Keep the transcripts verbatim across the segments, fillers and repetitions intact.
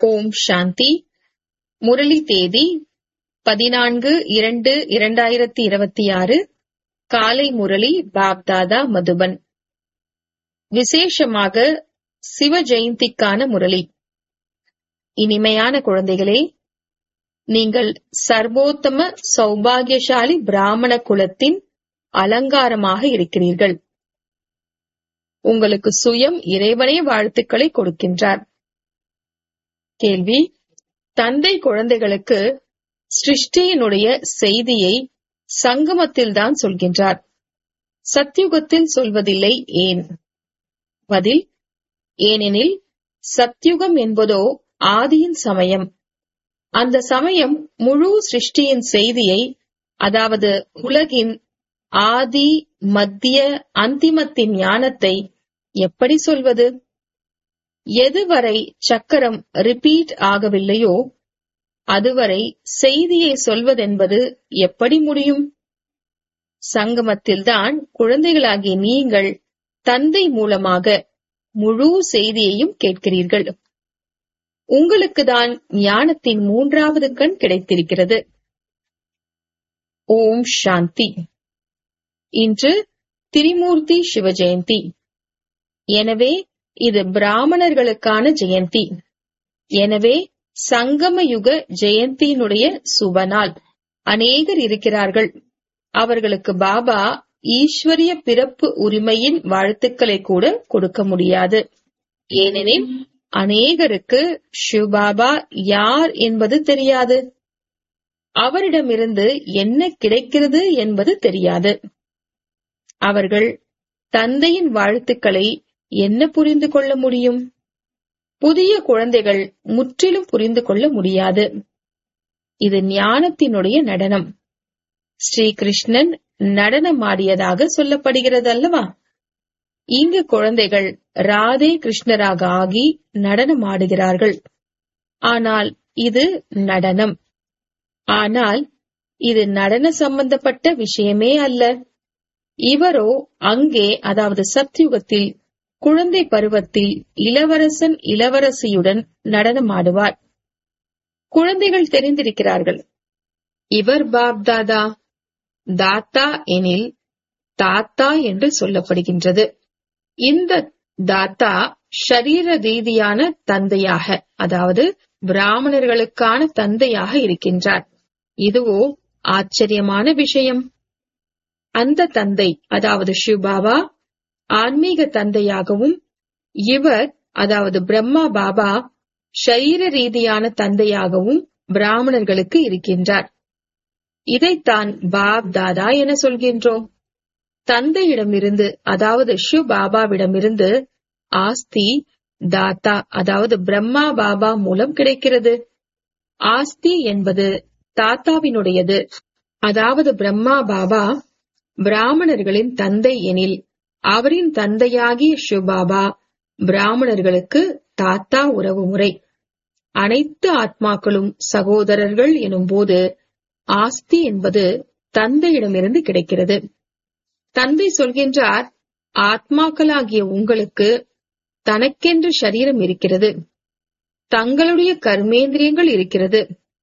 ஓம் சாந்தி. முரளி தேதி பதினான்கு இரண்டு இரண்டாயிரத்தி இருபத்தி ஆறு. காலை முரளி பாப்தாதா மதுபன். விசேஷமாக சிவ ஜெயந்திக்கான முரளி. இனிமையான குழந்தைகளே, நீங்கள் சர்வோத்தம சௌபாகியசாலி பிராமண குலத்தின் அலங்காரமாக இருக்கிறீர்கள். உங்களுக்கு சுயம் இறைவனே வாழ்த்துக்களை கொடுக்கின்றார். கேள்வி: தந்தை குழந்தைகளுக்கு சிருஷ்டியினுடைய செய்தியை சங்கமத்தில்தான் சொல்கின்றார், சத்யுகத்தில் சொல்வதில்லை, ஏன்? பதில்: ஏனெனில் சத்யுகம் என்பதோ ஆதியின் சமயம். அந்த சமயம் முழு சிருஷ்டியின் செய்தியை, அதாவது உலகின் ஆதி மத்திய அந்திமத்தின் ஞானத்தை எப்படி சொல்வது? எதுவரை சக்கரம் ரிப்பீட் ஆகவில்லையோ அதுவரை செய்தியை சொல்வதென்பது எப்படி முடியும்? சங்கமத்தில்தான் குழந்தைகளாகிய நீங்கள் தந்தை மூலமாக முழு செய்தியையும் கேட்கிறீர்கள். உங்களுக்குதான் ஞானத்தின் மூன்றாவது கண் கிடைத்திருக்கிறது. ஓம் சாந்தி. இன்று திரிமூர்த்தி சிவ ஜெயந்தி. எனவே இது பிராமணர்களுக்கான ஜெயந்தி. எனவே சங்கமயுக ஜெயந்தியினுடைய சுபநாள். அநேகர் இருக்கிறார்கள். அவர்களுக்கு பாபா ஈஸ்வரிய பிறப்பு உரிமையின் வாழ்த்துக்களை கூட கொடுக்க முடியாது. ஏனெனில் அநேகருக்கு சிவபாபா யார் என்பது தெரியாது. அவரிடமிருந்து என்ன கிடைக்கிறது என்பது தெரியாது. அவர்கள் தந்தையின் வாழ்த்துக்களை என்ன புரிந்து கொள்ள முடியும்? புதிய குழந்தைகள் முற்றிலும் புரிந்து கொள்ள முடியாது. இது ஞானத்தினுடைய நடனம். ஸ்ரீகிருஷ்ணன் நடனமாடியதாக சொல்லப்படுகிறது அல்லவா? இங்கு குழந்தைகள் ராதே கிருஷ்ணராக ஆகி நடனமாடுகிறார்கள். ஆனால் இது நடனம். ஆனால் இது நடன சம்பந்தப்பட்ட விஷயமே அல்ல. இவரோ அங்கே, அதாவது சத்யுகத்தில் குழந்தை பருவத்தில் இளவரசன் இளவரசியுடன் நடனமாடுவார். குழந்தைகள் தெரிந்திருக்கிறார்கள், இவர் பாப்தாதா. தாத்தா எனில் தாத்தா என்று சொல்லப்படுகின்றது. இந்த தாத்தா ஷரீர ரீதியான தந்தையாக, அதாவது பிராமணர்களுக்கான தந்தையாக இருக்கின்றார். இதுவோ ஆச்சரியமான விஷயம். அந்த தந்தை, அதாவது சிவபாபா ஆன்மீக தந்தையாகவும், இவர், அதாவது பிரம்மா பாபா ஷரீர ரீதியான தந்தையாகவும் பிராமணர்களுக்கு இருக்கின்றார். இதைத்தான் பாப் தாதா என சொல்கின்றோம். தந்தையிடமிருந்து, அதாவது சிவ பாபாவிடமிருந்து ஆஸ்தி தாத்தா, அதாவது பிரம்மா பாபா மூலம் கிடைக்கிறது. ஆஸ்தி என்பது தாத்தாவினுடையது. அதாவது பிரம்மா பாபா பிராமணர்களின் தந்தை எனில், அவரின் தந்தையாகிய சிவபாபா பிராமணர்களுக்கு தாத்தா உறவு முறை. அனைத்து ஆத்மாக்களும் சகோதரர்கள் எனும் போது ஆஸ்தி என்பது தந்தையிடமிருந்து கிடைக்கிறது. தந்தை சொல்கின்றார், ஆத்மாக்களாகிய உங்களுக்கு தனக்கென்று சரீரம் இருக்கிறது, தங்களுடைய கர்மேந்திரியங்கள் இருக்கிறது.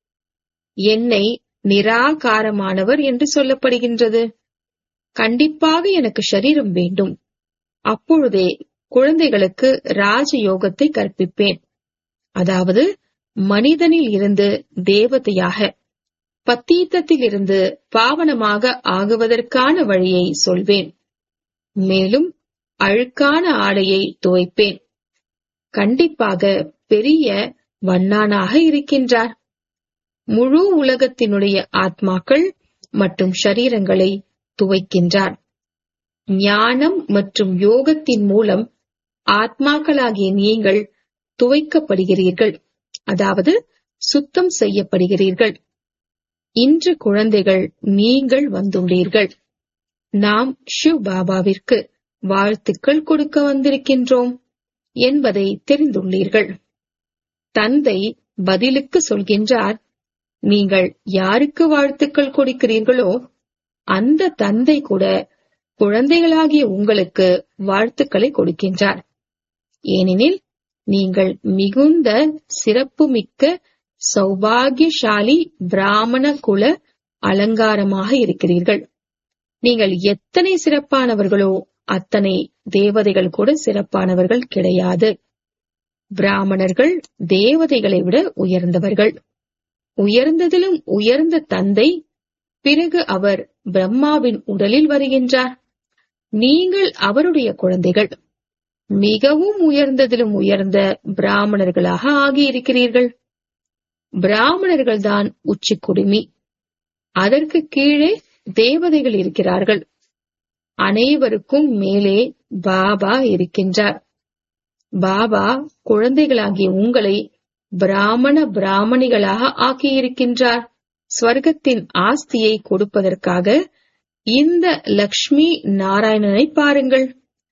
என்னை நிராகாரமானவர் என்று சொல்லப்படுகின்றது. கண்டிப்பாக எனக்கு சரீரம் வேண்டும். அப்பொழுதே குழந்தைகளுக்கு ராஜயோகத்தை கற்பிப்பேன். அதாவது மனிதனில் இருந்து தேவதையாக, பத்தீத்தத்தில் இருந்து பாவனமாக ஆகுவதற்கான வழியை சொல்வேன். மேலும் அழுக்கான ஆடையை துவைப்பேன். கண்டிப்பாக பெரிய வண்ணானாக இருக்கின்றார். முழு உலகத்தினுடைய ஆத்மாக்கள் மற்றும் ஷரீரங்களை துவைக்கின்றார். ஞானம் மற்றும் யோகத்தின் மூலம் ஆத்மாக்களாகிய நீங்கள் துவைக்கப்படுகிறீர்கள், அதாவது சுத்தம் செய்யப்படுகிறீர்கள். இன்று குழந்தைகள் நீங்கள் வந்துள்ளீர்கள். நாம் சிவ் பாபாவிற்கு வாழ்த்துக்கள் கொடுக்க வந்திருக்கின்றோம் என்பதை தெரிந்துள்ளீர்கள். தந்தை பதிலுக்கு சொல்கின்றார், நீங்கள் யாருக்கு வாழ்த்துக்கள் கொடுக்கிறீர்களோ அந்த தந்தை கூட குழந்தைகளாகிய உங்களுக்கு வாழ்த்துக்களை கொடுக்கின்றார். ஏனெனில் நீங்கள் மிகுந்த சிறப்புமிக்க சௌபாகியசாலி பிராமண குல அலங்காரமாக இருக்கிறீர்கள். நீங்கள் எத்தனை சிறப்பானவர்களோ அத்தனை தேவதைகள் கூட சிறப்பானவர்கள் கிடையாது. பிராமணர்கள் தேவதைகளை விட உயர்ந்தவர்கள். உயர்ந்ததிலும் உயர்ந்த தந்தை, பிறகு அவர் பிரம்மாவின் உடலில் வருகின்றார். நீங்கள் அவருடைய குழந்தைகள். மிகவும் உயர்ந்ததிலும் உயர்ந்த பிராமணர்களாக ஆகியிருக்கிறீர்கள். பிராமணர்கள்தான் உச்சி குடுமி. அதற்கு கீழே தேவதைகள் இருக்கிறார்கள். அனைவருக்கும் மேலே பாபா இருக்கின்றார். பாபா குழந்தைகளாகிய உங்களை பிராமண பிராமணிகளாக ஆக்கியிருக்கின்றார். ஸ்வர்க்கத்தின் ஆஸ்தியை கொடுப்பதற்காக இந்த லக்ஷ்மி நாராயணனை பாருங்கள்.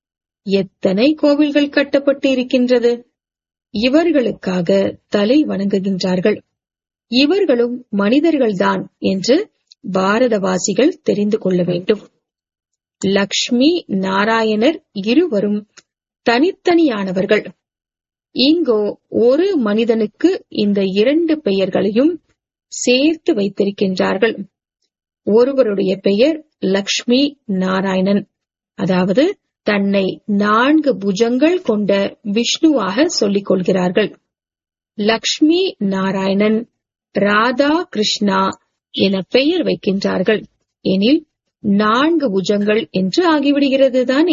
எத்தனை கோவில்கள் கட்டப்பட்டு இருக்கின்றது. இவர்களுக்காக தலை வணங்குகின்றார்கள். இவர்களும் மனிதர்கள்தான் என்று பாரதவாசிகள் தெரிந்து கொள்ள வேண்டும். லக்ஷ்மி நாராயணர் இருவரும் தனித்தனியானவர்கள். இங்கோ ஒரு மனிதனுக்கு இந்த இரண்டு பெயர்களையும் சேர்த்து வைத்திருக்கின்றார்கள். ஒருவருடைய பெயர் லக்ஷ்மி நாராயணன், அதாவது தன்னை நான்கு புஜங்கள் கொண்ட விஷ்ணுவாக சொல்லிக் கொள்கிறார்கள். லக்ஷ்மி நாராயணன் ராதா கிருஷ்ணா என பெயர் வைக்கின்றார்கள். எனில் நான்கு புஜங்கள் என்று ஆகிவிடுகிறது தானே.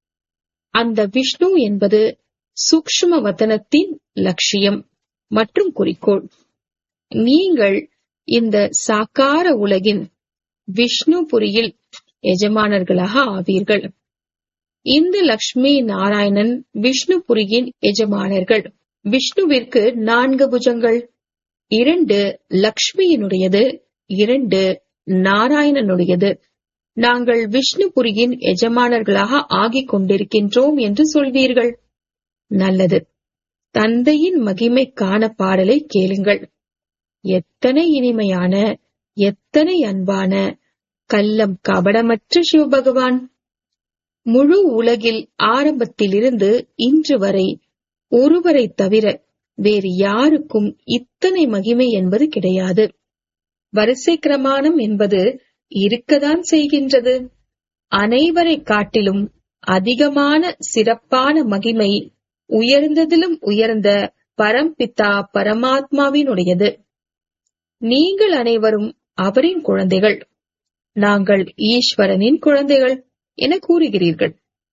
அந்த விஷ்ணு என்பது சூக்ஷ்ம வதனத்தின் லட்சியம் மற்றும் குறிக்கோள். நீங்கள் இந்த சாக்கார உலகின் விஷ்ணுபுரியில் எஜமானர்களாக ஆவீர்கள். இந்த லக்ஷ்மி நாராயணன் விஷ்ணுபுரியின் எஜமானர்கள். விஷ்ணுவிற்கு நான்கு புஜங்கள், இரண்டு லக்ஷ்மியினுடையது, இரண்டு நாராயணனுடையது. நாங்கள் விஷ்ணுபுரியின் எஜமானர்களாக ஆகிக் கொண்டிருக்கின்றோம் என்று சொல்வீர்கள். நல்லது. தந்தையின் மகிமைக்கான பாடலை கேளுங்கள். எத்தனை இனிமையான, எத்தனை அன்பான, கள்ளம் கபடமற்ற சிவபகவான். முழு உலகில் ஆரம்பத்திலிருந்து இன்று வரை ஒருவரை தவிர வேறு யாருக்கும் இத்தனை மகிமை என்பது கிடையாது. வரிசை கிரமானம் என்பது இருக்கத்தான் செய்கின்றது. அனைவரை காட்டிலும் அதிகமான சிறப்பான மகிமை உயர்ந்ததிலும் உயர்ந்த பரம்பிதா பரமாத்மாவினுடையது. நீங்கள் அனைவரும் அவரின் குழந்தைகள். நாங்கள் ஈஸ்வரனின் குழந்தைகள் என கூறுகிறீர்கள்.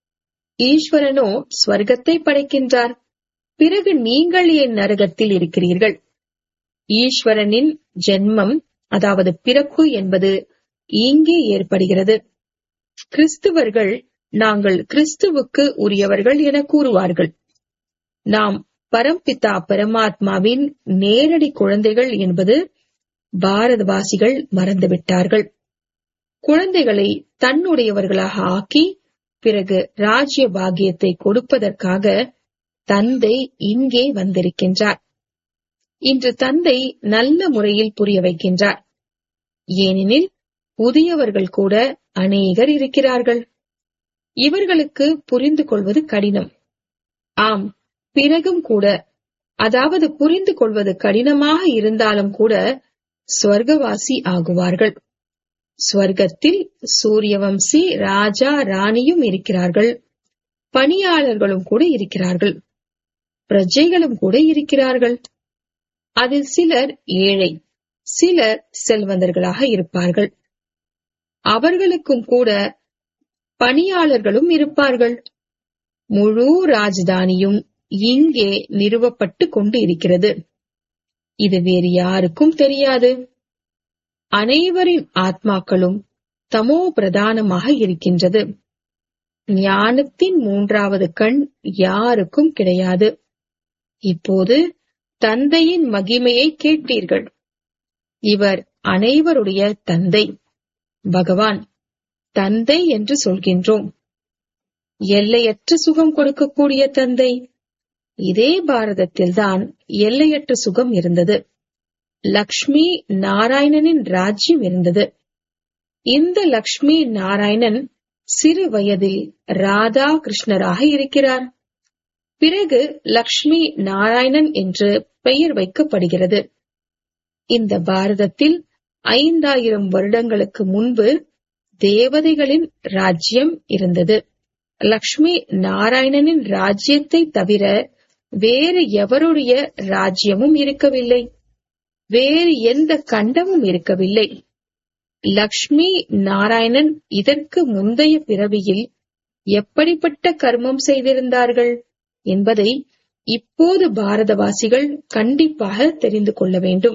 ஈஸ்வரனோ ஸ்வர்க்கத்தை படைக்கின்றார். பிறகு நீங்கள் ஏன் நரகத்தில் இருக்கிறீர்கள்? ஈஸ்வரனின் ஜென்மம், அதாவது பிறப்பு என்பது இங்கே ஏற்படுகிறது. கிறிஸ்துவர்கள் நாங்கள் கிறிஸ்துவுக்கு உரியவர்கள் என கூறுவார்கள். நாம் பரம்பிதா பரமாத்மாவின் நேரடி குழந்தைகள் என்பது பாரதவாசிகள் மறந்துவிட்டார்கள். குழந்தைகளை தன்னுடையவர்களாக ஆக்கி பிறகு ராஜ்ய பாக்கியத்தை கொடுப்பதற்காக தந்தை இங்கே வந்திருக்கின்றார். இன்று தந்தை நல்ல முறையில் புரிய வைக்கின்றார். ஏனெனில் புதியவர்கள் கூட அநேகர் இருக்கிறார்கள். இவர்களுக்கு புரிந்து கொள்வது கடினம். ஆம், பிறகும் கூட, அதாவது புரிந்து கொள்வது கடினமாக இருந்தாலும் கூட ஸ்வர்கவாசி ஆகுவார்கள். ஸ்வர்க்கத்தில் சூரியவம்சி ராஜா ராணியும் இருக்கிறார்கள். பணியாளர்களும் கூட இருக்கிறார்கள். பிரஜைகளும் கூட இருக்கிறார்கள். அதில் சிலர் ஏழை, சிலர் செல்வந்தர்களாக இருப்பார்கள். அவர்களுக்கும் கூட பணியாளர்களும் இருப்பார்கள். முழு ராஜதானியும் இங்கே நிறுவப்பட்டு கொண்டு இருக்கிறது. இது வேறு யாருக்கும் தெரியாது. அனைவரின் ஆத்மாக்களும் தமோ பிரதானமாக இருக்கின்றது. ஞானத்தின் மூன்றாவது கண் யாருக்கும் கிடையாது. இப்போது தந்தையின் மகிமையை கேட்டீர்கள். இவர் அனைவருடைய தந்தை, பகவான். தந்தை என்று சொல்கின்றோம். எல்லையற்ற சுகம் கொடுக்கக்கூடிய தந்தை. இதே பாரதத்தில்தான் எல்லையற்ற சுகம் இருந்தது. லக்ஷ்மி நாராயணனின் ராஜ்யம் இருந்தது. இந்த லக்ஷ்மி நாராயணன் சிறு வயதில் ராதா கிருஷ்ணராக இருக்கிறார். பிறகு லக்ஷ்மி நாராயணன் என்று பெயர் வைக்கப்படுகிறது. இந்த பாரதத்தில் ஐந்தாயிரம் வருடங்களுக்கு முன்பு தேவதைகளின் ராஜ்யம் இருந்தது. லக்ஷ்மி நாராயணனின் ராஜ்யத்தை தவிர வேறு எவருடைய ராஜ்யமும் இருக்கவில்லை. வேறு எந்த கண்டமும் இருக்கவில்லை. லக்ஷ்மி நாராயணன் இதற்கு முந்தைய பிறவியில் எப்படிப்பட்ட கர்மம் செய்திருந்தார்கள் என்பதை இப்போது பாரதவாசிகள் கண்டிப்பாக தெரிந்து கொள்ள வேண்டும்.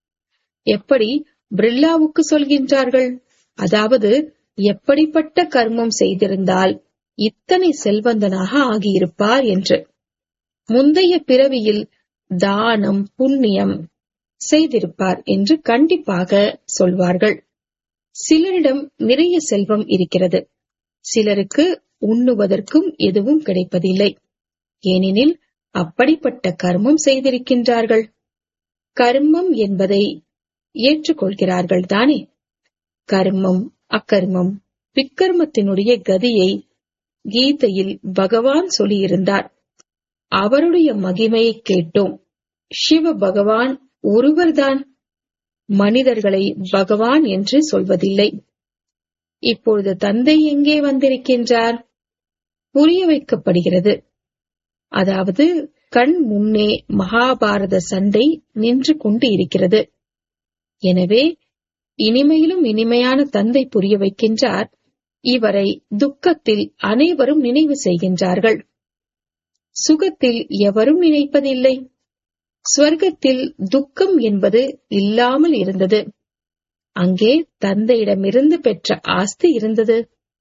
எப்படி பிர்லாவுக்கு சொல்கின்றார்கள், அதாவது எப்படிப்பட்ட கர்மம் செய்திருந்தால் இத்தனை செல்வந்தனாக ஆகியிருப்பார் என்று. முந்தைய பிறவியில் தானம் புண்ணியம் செய்திருப்பார் என்று கண்டிப்பாக சொல்வார்கள். சிலரிடம் நிறைய செல்வம் இருக்கிறது, சிலருக்கு உண்ணுவதற்கும் எதுவும் கிடைப்பதில்லை. ஏனெனில் அப்படிப்பட்ட கர்மம் செய்திருக்கின்றார்கள். கர்மம் என்பதை ஏற்றுக்கொள்கிறார்கள் தானே? கர்மம் அக்கர்மம் விக்கர்மத்தினுடைய கதியை கீதையில் பகவான் சொல்லியிருந்தார். அவருடைய மகிமையை கேட்டோம். சிவ பகவான் ஒருவர்தான், மனிதர்களை பகவான் என்று சொல்வதில்லை. இப்பொழுது தந்தை எங்கே வந்திருக்கின்றார்? புரிய வைக்கப்படுகிறது. அதாவது கண் முன்னே மகாபாரத சண்டை நின்று கொண்டு இருக்கிறது. எனவே இனிமையிலும் இனிமையான தந்தை புரிய வைக்கின்றார். இவரை துக்கத்தில் அனைவரும் நினைவு செய்கின்றார்கள், சுகத்தில் எவரும் நினைப்பதில்லை. ஸ்வர்க்கத்தில் துக்கம் என்பது இல்லாமல் இருந்தது. அங்கே தந்தையிடமிருந்து பெற்ற ஆஸ்தி இருந்தது.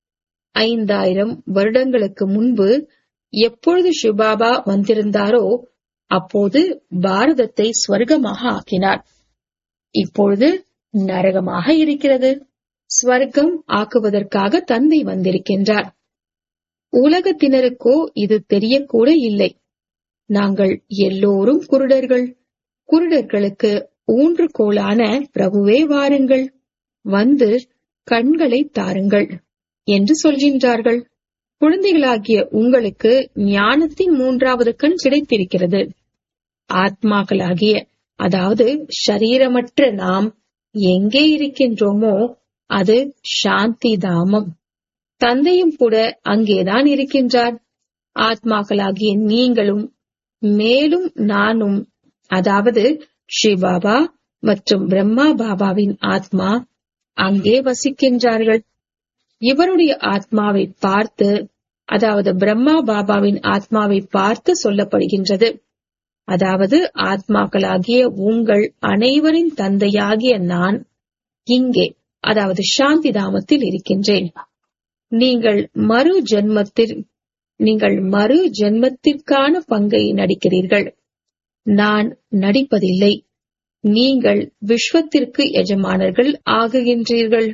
ஐந்தாயிரம் வருடங்களுக்கு முன்பு எப்பொழுது சிவபாபா வந்திருந்தாரோ அப்போது பாரதத்தை ஸ்வர்க்கமாக ஆக்கினார். இப்பொழுது நரகமாக இருக்கிறது. ஸ்வர்க்கம் ஆக்குவதற்காக தந்தை வந்திருக்கின்றார். உலகத்தினருக்கோ இது தெரியக்கூட இல்லை. நாங்கள் எல்லோரும் குருடர்கள். குருடர்களுக்கு ஊன்றுகோலான பிரபுவே வாருங்கள், வந்து கண்களை தாருங்கள் என்று சொல்கின்றார்கள். குழந்தைகளாகிய உங்களுக்கு ஞானத்தின் மூன்றாவது கண் கிடைத்திருக்கிறது. ஆத்மாக்களாகிய, அதாவது ஷரீரமற்ற நாம் எங்கே இருக்கின்றோமோ அது சாந்தி தாமம். தந்தையும் கூட அங்கேதான் இருக்கின்றார். ஆத்மாக்களாகிய நீங்களும் மேலும் நானும், அதாவது ஸ்ரீபாபா மற்றும் பிரம்மா பாபாவின் ஆத்மா அங்கே வசிக்கின்றார்கள். இவருடைய ஆத்மாவை பார்த்து, அதாவது பிரம்மா பாபாவின் ஆத்மாவை பார்த்து சொல்லப்படுகின்றது. அதாவது ஆத்மாக்களாகிய உங்கள் அனைவரின் தந்தையாகிய நான் இங்கே, அதாவது சாந்தி தாமத்தில் இருக்கின்றேன். நீங்கள் மறு ஜென்மத்தில் நீங்கள் மறு ஜென்மத்திற்கான பங்கை நடிக்கிறீர்கள். நான் நடிப்பதில்லை. நீங்கள் விஸ்வத்திற்கு எஜமானர்கள் ஆகுகின்றீர்கள்.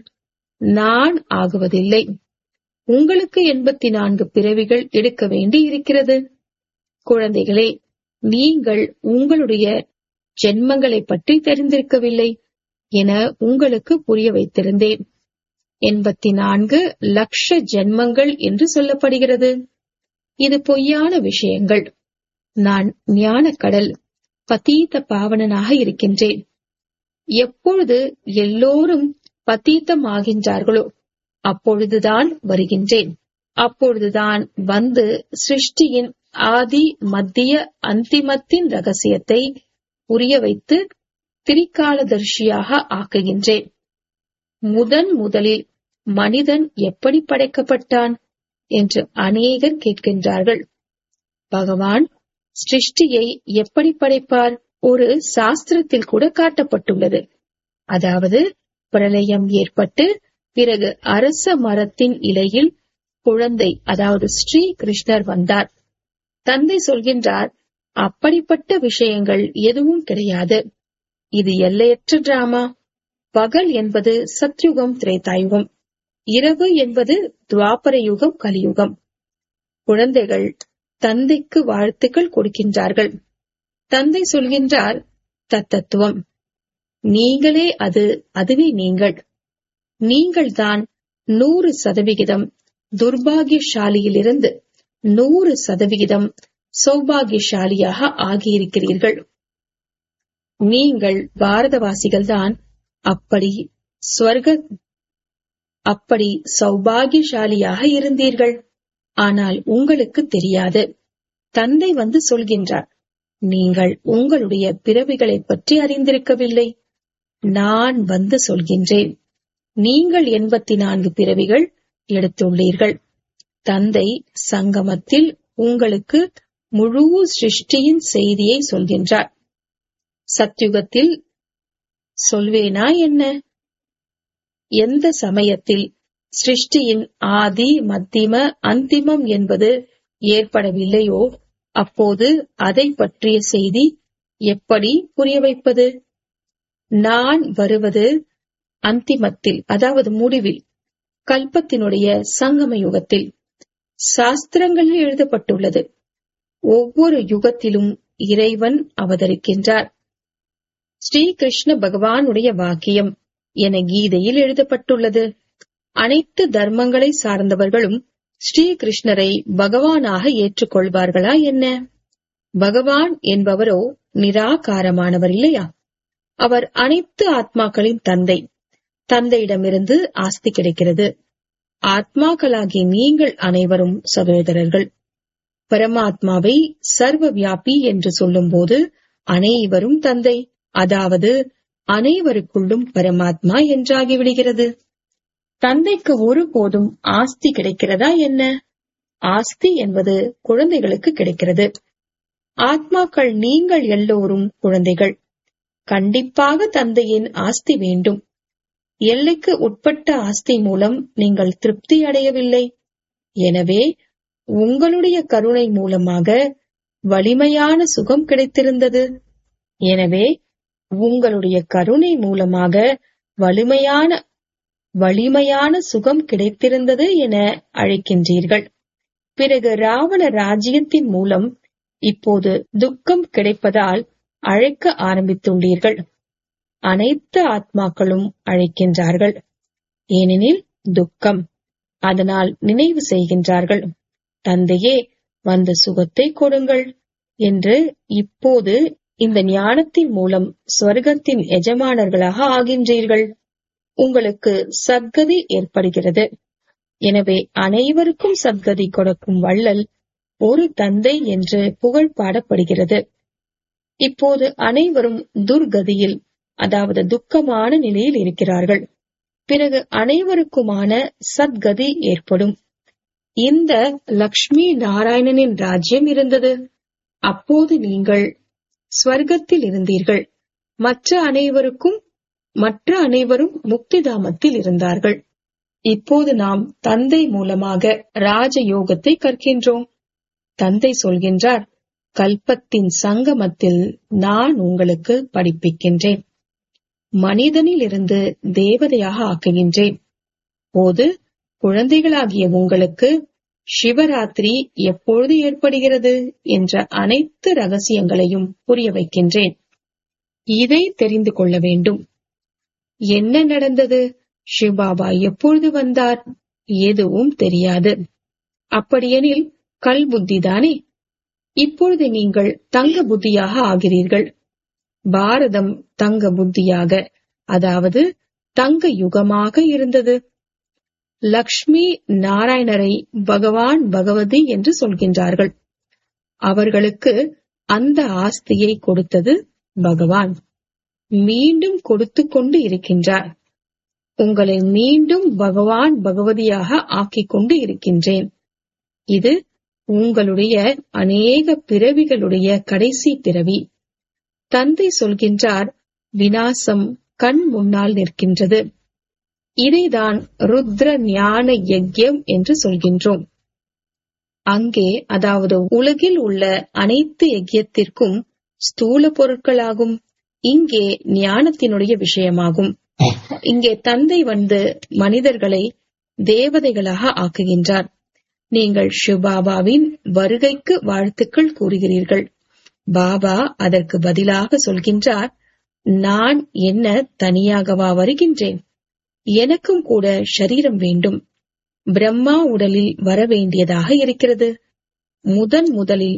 நான் ஆகுவதில்லை. உங்களுக்கு எண்பத்தி நான்கு பிறவிகள் எடுக்க வேண்டி இருக்கிறது. குழந்தைகளே, நீங்கள் உங்களுடைய ஜென்மங்களை பற்றி தெரிந்திருக்கவில்லை என உங்களுக்கு புரிய வைத்திருந்தேன். எண்பத்தி நான்கு லட்ச ஜென்மங்கள் என்று சொல்லப்படுகிறது. இது பொய்யான விஷயங்கள். நான் ஞான கடல், பதீத பாவனனாக இருக்கின்றேன். எப்பொழுது எல்லோரும் பதீத்தம் ஆகின்றார்களோ அப்பொழுதுதான் வருகின்றேன். அப்பொழுதுதான் வந்து சிருஷ்டியின் ஆதி மத்திய அந்திமத்தின் ரகசியத்தை புரிய வைத்து திரிகாலதர்ஷியாக ஆக்குகின்றேன். முதன் முதலில் மனிதன் எப்படி படைக்கப்பட்டான் என்று அநேகர் கேட்கின்றார்கள். பகவான் சிருஷ்டியை எப்படி படைப்பார்? ஒரு சாஸ்திரத்தில் கூட காட்டப்பட்டுள்ளது. அதாவது பிரளயம் ஏற்பட்டு பிறகு அரச மரத்தின் இலையில் குழந்தை, அதாவது ஸ்ரீ கிருஷ்ணர் வந்தார். தந்தை சொல்கின்றார், அப்படிப்பட்ட விஷயங்கள் எதுவும் கிடையாது. இது எல்லையற்ற டிராமா. பகல் என்பது சத்யுகம் திரேதாயுகம், இரவு என்பது துவாபர யுகம் கலியுகம். குழந்தைகள் தந்தைக்கு வாழ்த்துக்கள் கொடுக்கின்றார்கள். தந்தை சொல்கின்றார், தத்தத்துவம் நீங்களே, அது அதுவே நீங்கள். நீங்கள்தான் நூறு சதவிகிதம் துர்பாகியசாலியிலிருந்து நூறு சதவிகிதம் சௌபாகியசாலியாக ஆகியிருக்கிறீர்கள். நீங்கள் பாரதவாசிகள்தான் அப்படி ஸ்வர்க அப்படி சௌபாகியசாலியாக இருந்தீர்கள். ஆனால் உங்களுக்கு தெரியாது. தந்தை வந்து சொல்கின்றார், நீங்கள் உங்களுடைய பிறவிகளை பற்றி அறிந்திருக்கவில்லை. நான் வந்து சொல்கின்றேன், நீங்கள் எண்பத்தி நான்கு பிறவிகள் எடுத்துள்ளீர்கள். தந்தை சங்கமத்தில் உங்களுக்கு முழு சிருஷ்டியின் செய்தியை சொல்கின்றார். சத்யுகத்தில் சொல்வேனா என்ன? எந்த சமயத்தில் சிருஷ்டியின் ஆதி மத்தியம அந்திமம் என்பது ஏற்படவில்லையோ அப்போது அதை பற்றிய செய்தி எப்படி புரிய வைப்பது? நான் வருவது அந்திமத்தில், அதாவது முடிவில், கல்பத்தினுடைய சங்கம யுகத்தில். சாஸ்திரங்களில் எழுதப்பட்டுள்ளது, ஒவ்வொரு யுகத்திலும் இறைவன் அவதரிக்கின்றார். ஸ்ரீ கிருஷ்ண பகவானுடைய வாக்கியம் என கீதையில் எழுதப்பட்டுள்ளது. அனைத்து தர்மங்களை சார்ந்தவர்களும் ஸ்ரீ கிருஷ்ணரை பகவானாக ஏற்றுக்கொள்வார்களா என்ன? பகவான் என்பவரோ நிராகாரமானவர் இல்லையா? அவர் அனைத்து ஆத்மாக்களின் தந்தை. தந்தையிடமிருந்து ஆஸ்தி கிடைக்கிறது. ஆத்மாக்களாகிய நீங்கள் அனைவரும் சகோதரர்கள். பரமாத்மாவை சர்வ வியாபி என்று சொல்லும் போது அனைவரும் தந்தை, அதாவது அனைவருக்குள்ளும் பரமாத்மா என்றாகிவிடுகிறது. தந்தைக்கு ஒருபோதும் ஆஸ்தி கிடைக்கிறதா என்ன? ஆஸ்தி என்பது குழந்தைகளுக்கு கிடைக்கிறது. ஆத்மாக்கள் நீங்கள் எல்லோரும் குழந்தைகள். கண்டிப்பாக தந்தையின் ஆஸ்தி வேண்டும். எல்லைக்கு உட்பட்ட ஆஸ்தி மூலம் நீங்கள் திருப்தி அடையவில்லை. எனவே உங்களுடைய கருணை மூலமாக வலிமையான சுகம் கிடைத்திருந்தது. எனவே உங்களுடைய கருணை மூலமாக வலிமையான வலிமையான சுகம் கிடைத்திருந்தது என அழைக்கின்றீர்கள். பிறகு ராவண ராஜ்யத்தின் மூலம் இப்போது துக்கம் கிடைப்பதால் அழைக்க ஆரம்பித்துள்ளீர்கள். அனைத்து ஆத்மாக்களும் அழைக்கின்றார்கள். ஏனெனில் துக்கம். அதனால் நினைவு செய்கின்றார்கள், தந்தையே வந்த சுகத்தை கொடுங்கள் என்று. இப்போது இந்த ஞானத்தின் மூலம் ஸ்வர்க்கத்தின் எஜமானர்களாக ஆகின்றீர்கள். உங்களுக்கு சத்கதி ஏற்படுகிறது. எனவே அனைவருக்கும் சத்கதி கொடுக்கும் வள்ளல் ஒரு தந்தை என்று புகழ் பாடப்படுகிறது. இப்போது அனைவரும் துர்கதியில், அதாவது துக்கமான நிலையில் இருக்கிறார்கள். பிறகு அனைவருக்குமான சத்கதி ஏற்படும். இந்த லக்ஷ்மி நாராயணனின் ராஜ்யம் இருந்தது. அப்போது நீங்கள் ஸ்வர்க்கத்தில் இருந்தீர்கள். மற்ற அனைவருக்கும் மற்ற அனைவரும் முக்திதாமத்தில் இருந்தார்கள். இப்போது நாம் தந்தை மூலமாக ராஜயோகத்தை கற்கின்றோம். தந்தை சொல்கின்றார், கல்பத்தின் சங்கமத்தில் நான் உங்களுக்கு படிப்பிக்கின்றேன். மனிதனில் இருந்து தேவதையாக ஆக்குகின்றேன். போது குழந்தைகளாகிய உங்களுக்கு சிவராத்திரி எப்பொழுது ஏற்படுகிறது என்ற அனைத்து ரகசியங்களையும் புரிய வைக்கின்றேன். இதை தெரிந்து கொள்ள வேண்டும். என்ன நடந்தது? சிவபாபா எப்பொழுது வந்தார்? எதுவும் தெரியாது. அப்படியெனில் கல் புத்திதானே. இப்பொழுது நீங்கள் தங்க புத்தியாக ஆகிறீர்கள். பாரதம் தங்க புத்தியாக, அதாவது தங்க யுகமாக இருந்தது. லக்ஷ்மி நாராயணரை பகவான் பகவதி என்று சொல்கின்றார்கள். அவர்களுக்கு அந்த ஆஸ்தியை கொடுத்தது பகவான். மீண்டும் கொடுத்து கொண்டு இருக்கின்றார். உங்களை மீண்டும் பகவான் பகவதியாக ஆக்கிக் கொண்டு இருக்கின்றேன். இது உங்களுடைய அநேக பிறவிகளுடைய கடைசி பிறவி. தந்தை சொல்கின்றார், விநாசம் கண் முன்னால் நிற்கின்றது. இதைதான் ருத்ர ஞான யஜ்யம் என்று சொல்கின்றோம். அங்கே, அதாவது உலகில் உள்ள அனைத்து யஜ்யத்திற்கும் ஸ்தூல பொருட்களாகும். இங்கே ஞானத்தினுடைய விஷயமாகும். இங்கே தந்தை வந்து மனிதர்களை தேவதைகளாக ஆக்குகின்றார். நீங்கள் சிவபாபாவின் வருகைக்கு வாழ்த்துக்கள் கூறுகிறீர்கள். பாபா அதற்கு பதிலாக சொல்கின்றார், நான் என்ன தனியாகவா வருகின்றேன்? எனக்கும் கூட ஷரீரம் வேண்டும். பிரம்மா உடலில் வர வேண்டியதாக இருக்கிறது. முதன் முதலில்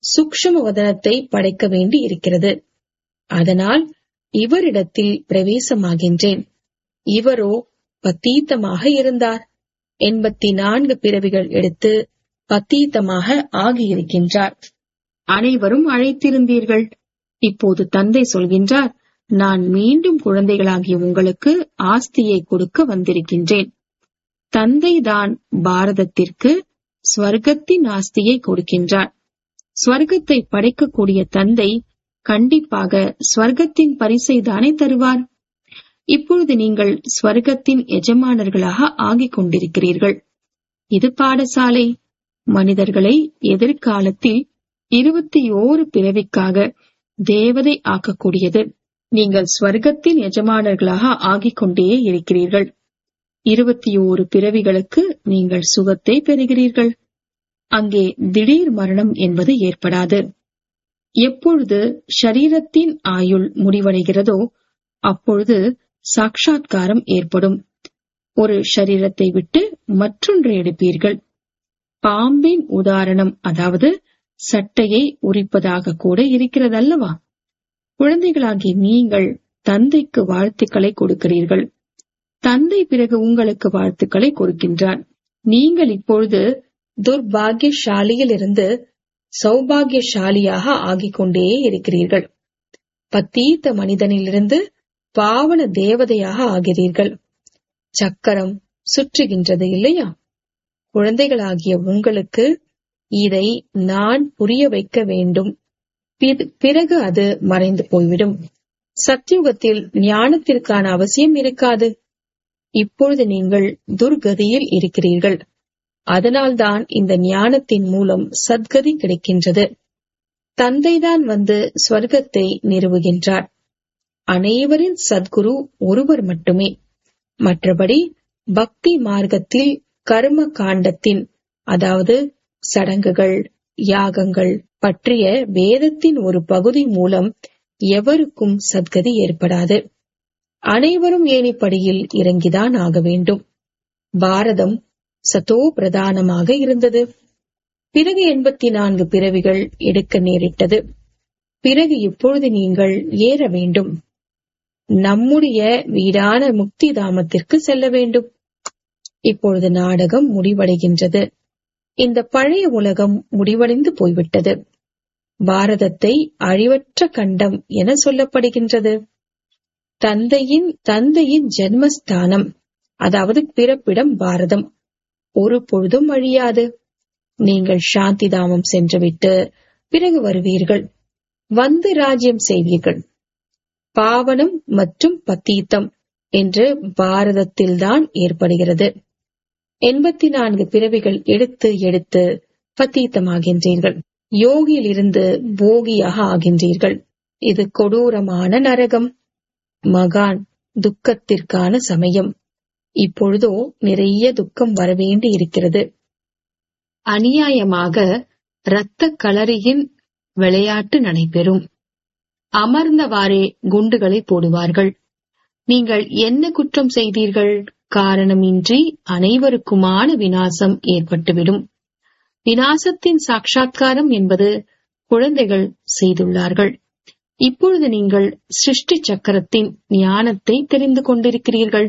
சூக்ஷ்ம வதனத்தை படைக்க வேண்டி இருக்கிறது. அதனால் இவரிடத்தில் பிரவேசமாகின்றேன். இவரோ பத்தீத்தமாக இருந்தார். எண்பத்தி நான்கு பிறவிகள் எடுத்து பத்தீத்தமாக ஆகியிருக்கின்றார். அனைவரும் அழைத்திருந்தீர்கள். இப்போது தந்தை சொல்கின்றார், நான் மீண்டும் குழந்தைகளாகிய உங்களுக்கு ஆஸ்தியை கொடுக்க வந்திருக்கின்றேன். தந்தைதான் பாரதத்திற்கு ஸ்வர்க்கத்தின் ஆஸ்தியை கொடுக்கின்றார். ஸ்வர்க்கத்தை படைக்கக்கூடிய தந்தை கண்டிப்பாக ஸ்வர்க்கத்தின் பரிசை தானே தருவார். இப்பொழுது நீங்கள் ஸ்வர்க்கத்தின் எஜமானர்களாக ஆகிக் கொண்டிருக்கிறீர்கள். இது பாடசாலை. மனிதர்களை எதிர்காலத்தில் இருபத்தி ஓரு பிறவிக்காக தேவதை ஆக்கக்கூடியது. நீங்கள் ஸ்வர்க்கத்தின் எஜமானர்களாக ஆகிக் கொண்டே இருக்கிறீர்கள். இருபத்தி ஓரு பிறவிகளுக்கு நீங்கள் சுகத்தை பெறுகிறீர்கள். அங்கே திடீர் மரணம் என்பது ஏற்படாது. எப்பொழுது ஷரீரத்தின் ஆயுள் முடிவடைகிறதோ அப்பொழுது சாட்சாத்காரம் ஏற்படும். ஒரு ஷரீரத்தை விட்டு மற்றொன்றை எடுப்பீர்கள். பாம்பின் உதாரணம், அதாவது சட்டையை உரிப்பதாக கூட இருக்கிறதல்லவா? குழந்தைகளாகி நீங்கள் தந்தைக்கு வாழ்த்துக்களை கொடுக்கிறீர்கள். தந்தை பிறகு உங்களுக்கு வாழ்த்துக்களை கொடுக்கின்றார். நீங்கள் இப்பொழுது துர்பாகியசாலியில் இருந்து சௌபாகியசாலியாக ஆகிக் கொண்டே இருக்கிறீர்கள். பத்தீத்த மனிதனிலிருந்து பாவன தேவதையாக ஆகிறீர்கள். சக்கரம் சுற்றுகின்றது இல்லையா? குழந்தைகளாகிய உங்களுக்கு இதை நான் புரிய வைக்க வேண்டும். பிறகு அது மறைந்து போய்விடும். சத்யுகத்தில் ஞானத்திற்கான அவசியம் இருக்காது. இப்பொழுது நீங்கள் துர்கதியில் இருக்கிறீர்கள். அதனால்தான் இந்த ஞானத்தின் மூலம் சத்கதி கிடைக்கின்றது. தந்தைதான் வந்து ஸ்வர்க்கத்தை நிறுவுகின்றார். அனைவரின் சத்குரு ஒருவர் மட்டுமே. மற்றபடி பக்தி மார்க்கத்தில் கர்ம காண்டத்தின், அதாவது சடங்குகள், யாகங்கள் பற்றிய வேதத்தின் ஒரு பகுதி மூலம் எவருக்கும் சத்கதி ஏற்படாது. அனைவரும் ஏணிப்படியில் இறங்கிதான் ஆக வேண்டும். பாரதம் சதோ பிரதானமாக இருந்தது. பிறகு எண்பத்தி நான்கு பிறவிகள் எடுக்க நேரிட்டது. பிறகு இப்பொழுது நீங்கள் ஏற வேண்டும். நம்முடைய வீடான முக்தி தாமத்திற்கு செல்ல வேண்டும். இப்பொழுது நாடகம் முடிவடைகின்றது. இந்த பழைய உலகம் முடிவடைந்து போய்விட்டது. பாரதத்தை அழிவற்ற கண்டம் என சொல்லப்படுகின்றது. தந்தையின் தந்தையின் ஜென்மஸ்தானம், அதாவது பிறப்பிடம் பாரதம் ஒரு பொழுதும் அழியாது. நீங்கள் சாந்தி தாமம் சென்றுவிட்டு பிறகு வருவீர்கள். வந்து ராஜ்யம் செய்வீர்கள். பாவனம் மற்றும் பத்தீத்தம் என்று பாரதத்தில்தான் ஏற்படுகிறது. எண்பத்தி நான்கு பிறவிகள் எடுத்து எடுத்து பத்தீத்தமாகின்றீர்கள். யோகியிலிருந்து போகியாக ஆகின்றீர்கள். இது கொடூரமான நரகம். மகான் துக்கத்திற்கான சமயம். இப்பொழுதோ நிறைய துக்கம் வரவேண்டி இருக்கிறது. அநியாயமாக இரத்த களரியின் விளையாட்டு நடைபெறும். அமர்ந்தவாறே குண்டுகளை போடுவார்கள். நீங்கள் என்ன குற்றம் செய்தீர்கள்? காரணமின்றி அனைவருக்குமான விநாசம் ஏற்பட்டுவிடும். விநாசத்தின் சாட்சாத்காரம் என்பது குழந்தைகள் செய்துள்ளார்கள். இப்பொழுது நீங்கள் சிருஷ்டி சக்கரத்தின் ஞானத்தை தெரிந்து கொண்டிருக்கிறீர்கள்.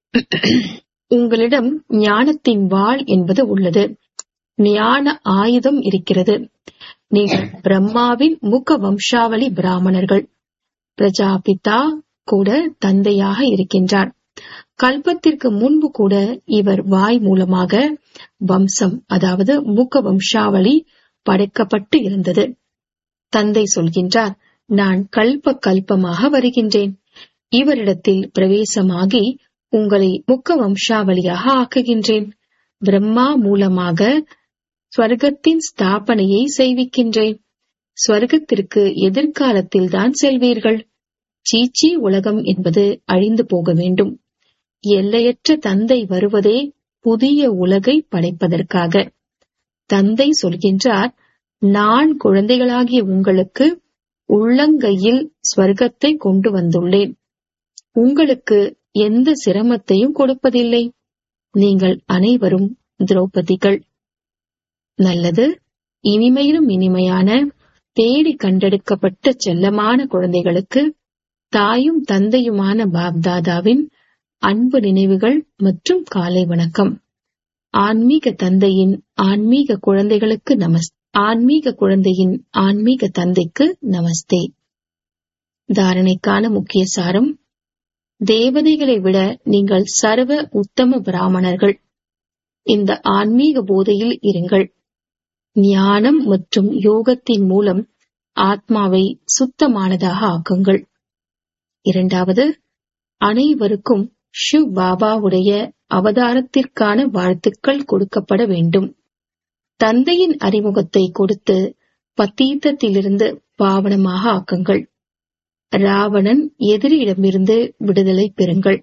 உங்களிடம் ஞானத்தின் வாள் என்பது உள்ளது. ஞான ஆயுதம் இருக்கிறது. நீங்கள் பிரம்மாவின் முக வம்சாவளி பிராமணர்கள். பிரஜாபிதா கூட தந்தையாக இருக்கின்றார். கல்பத்திற்கு முன்பு கூட இவர் வாய் மூலமாக வம்சம், அதாவது முக வம்சாவளி படைக்கப்பட்டு இருந்தது. தந்தை சொல்கின்றார், நான் கல்ப கல்பமாக வருகின்றேன். இவரிடத்தில் பிரவேசமாகி உங்களை முக்க வம்சாவளியாக ஆக்குகின்றேன். பிரம்மா மூலமாக ஸ்வர்க்கத்தின் ஸ்தாபனையை செய்விக்கின்றேன். ஸ்வர்க்கத்திற்கு எதிர்காலத்தில் தான் செல்வீர்கள். சீச்சி உலகம் என்பது அழிந்து போக வேண்டும். எல்லையற்ற தந்தை வருவதே புதிய உலகை படைப்பதற்காக. தந்தை சொல்கின்றார், நான் குழந்தைகளாகிய உங்களுக்கு உள்ளங்கையில் ஸ்வர்க்கத்தை கொண்டு வந்துள்ளேன். உங்களுக்கு எந்த சிரமத்தையும் கொடுப்பதில்லை. நீங்கள் அனைவரும் திரௌபதிகள். நல்லது. இனிமையிலும் இனிமையான தேடி கண்டெடுக்கப்பட்ட செல்லமான குழந்தைகளுக்கு தாயும் தந்தையுமான பாப்தாதாவின் அன்பு நினைவுகள் மற்றும் காலை வணக்கம். ஆன்மீக தந்தையின் ஆன்மீக குழந்தைகளுக்கு நமஸ் ஆன்மீக குழந்தையின் ஆன்மீக தந்தைக்கு நமஸ்தே. தாரணைக்கான முக்கிய சாரம்: தேவதைகளை விட நீங்கள் சர்வ உத்தம பிராமணர்கள். இந்த ஆன்மீக போதையில் இருங்கள். ஞானம் மற்றும் யோகத்தின் மூலம் ஆத்மாவை சுத்தமானதாக ஆக்குங்கள். இரண்டாவது, அனைவருக்கும் ஷிவ் பாபாவுடைய அவதாரத்திற்கான வாழ்த்துக்கள் கொடுக்கப்பட வேண்டும். தந்தையின் அறிமுகத்தை கொடுத்து பத்தீத்தத்திலிருந்து பாவனமாக ஆக்குங்கள். ராவணன் எதிரியிடமிருந்து விடுதலை பெறுங்கள்.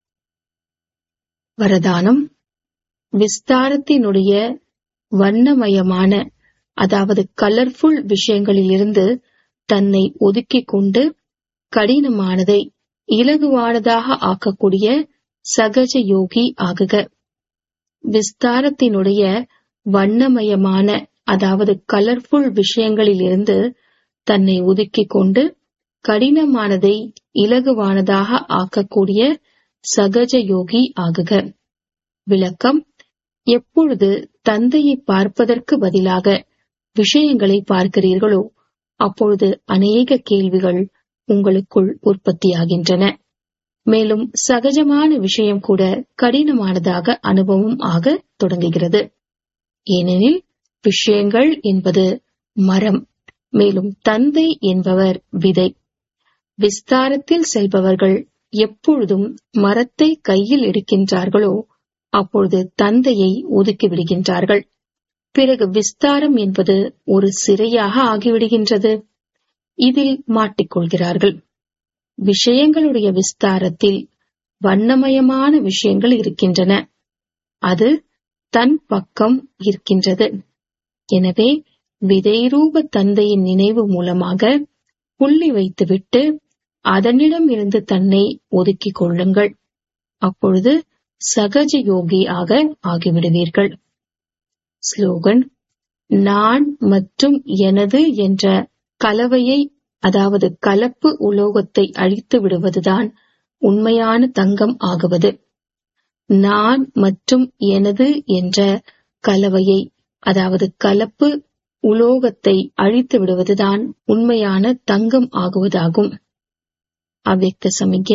வரதானம்: விஸ்தாரத்தினுடைய வண்ணமயமான அதாவது கலர்ஃபுல் விஷயங்களிலிருந்து தன்னை ஒதுக்கிக் கொண்டு கடினமானதை இலகுவானதாக ஆக்கக்கூடிய சகஜ யோகி ஆகுக. விஸ்தாரத்தினுடைய வண்ணமயமான அதாவது கலர்ஃபுல் விஷயங்களிலிருந்து தன்னை ஒதுக்கிக் கொண்டு கடினமானதை இலகுவானதாக ஆக்கக்கூடிய சகஜ யோகி ஆகுக. விளக்கம்: எப்பொழுது தந்தையை பார்ப்பதற்கு பதிலாக விஷயங்களை பார்க்கிறீர்களோ அப்பொழுது அநேக கேள்விகள் உங்களுக்குள் உற்பத்தியாகின்றன. மேலும் சகஜமான விஷயம் கூட கடினமானதாக அனுபவம் ஆக தொடங்குகிறது. ஏனெனில் விஷயங்கள் என்பது மரம், மேலும் தந்தை என்பவர் விதை. விஸ்தாரத்தில் செல்பவர்கள் எப்பொழுதும் மரத்தை கையில் எடுக்கின்றார்களோ அப்பொழுது தந்தையை ஒதுக்கிவிடுகின்றார்கள். பிறகு விஸ்தாரம் என்பது ஒரு சிறையாக ஆகிவிடுகின்றது. இதில் மாட்டிக்கொள்கிறார்கள். விஷயங்களுடைய விஸ்தாரத்தில் வண்ணமயமான விஷயங்கள் இருக்கின்றன. அது தன் பக்கம் இருக்கின்றது. எனவே விதைரூப தந்தையின் நினைவு மூலமாக புள்ளி வைத்துவிட்டு அதனிடம் இருந்து தன்னை ஒதுக்கிக் கொள்ளுங்கள். அப்பொழுது சகஜ யோகி ஆக ஆகிவிடுவீர்கள். ஸ்லோகன்: நான் மற்றும் எனது என்ற கலவையை அதாவது கலப்பு உலோகத்தை அழித்து விடுவதுதான் உண்மையான தங்கம் ஆகுவது. நான் மற்றும் எனது என்ற கலவையை அதாவது கலப்பு உலோகத்தை அழித்து விடுவதுதான் உண்மையான தங்கம் ஆகுவதாகும். அவ்யக்த சமிக்கை: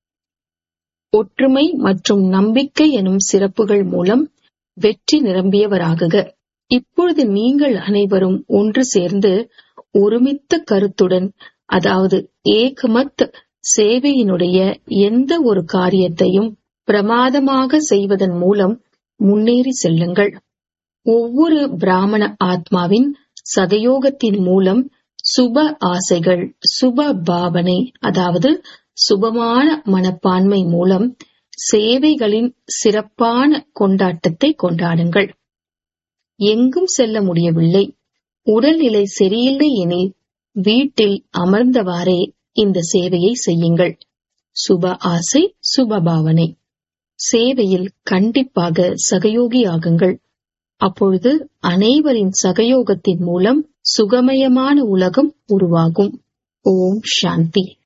ஒற்றுமை மற்றும் நம்பிக்கை எனும் சிறப்புகள் மூலம் வெற்றி நிரம்பியவராகுக. இப்பொழுது நீங்கள் அனைவரும் ஒன்று சேர்ந்து ஒருமித்த கருத்துடன் அதாவது ஏகமத் சேவையினுடைய எந்த ஒரு காரியத்தையும் பிரமாதமாக செய்வதன் மூலம் முன்னேறி செல்லுங்கள். ஒவ்வொரு பிராமண ஆத்மாவின் சகயோகத்தின் மூலம் சுப ஆசைகள், சுப பாவனை அதாவது சுபமான மனப்பான்மை மூலம் சேவைகளின் சிறப்பான கொண்டாட்டத்தை கொண்டாடுங்கள். எங்கும் செல்ல முடியவில்லை, உடல்நிலை சரியில்லை எனில் வீட்டில் அமர்ந்தவாறே இந்த சேவையை செய்யுங்கள். சுப ஆசை, சுப பாவனை. சேவையில் கண்டிப்பாக சகயோகியாகுங்கள். அப்பொழுது அனைவரின் சகயோகத்தின் மூலம் சுகமயமான உலகம் உருவாகும். ஓம் சாந்தி.